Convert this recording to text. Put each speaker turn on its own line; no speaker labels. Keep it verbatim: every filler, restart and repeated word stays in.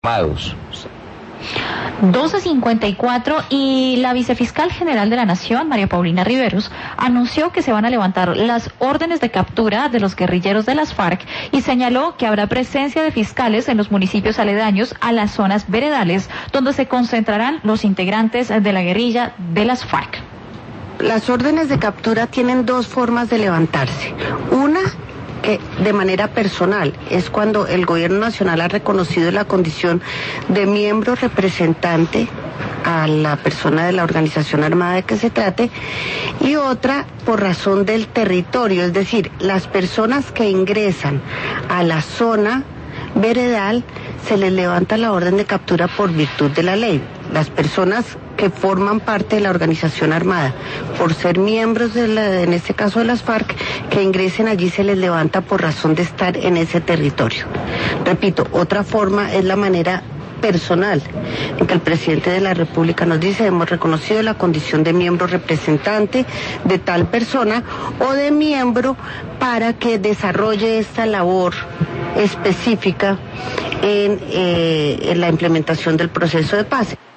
Amados.
doce cincuenta y cuatro y la vicefiscal general de la Nación, María Paulina Riveros, anunció que se van a levantar las órdenes de captura de los guerrilleros de las FARC y señaló que habrá presencia de fiscales en los municipios aledaños a las zonas veredales donde se concentrarán los integrantes de la guerrilla de las FARC.
Las órdenes de captura tienen dos formas de levantarse. Una, que de manera personal, es cuando el gobierno nacional ha reconocido la condición de miembro representante a la persona de la organización armada de que se trate, y otra por razón del territorio, es decir, las personas que ingresan a la zona veredal se les levanta la orden de captura por virtud de la ley. Las personas que forman parte de la organización armada, por ser miembros de la, en este caso de las FARC, que ingresen allí se les levanta por razón de estar en ese territorio. Repito, otra forma es la manera personal, en que el presidente de la República nos dice: hemos reconocido la condición de miembro representante de tal persona o de miembro para que desarrolle esta labor específica en, eh, en la implementación del proceso de paz.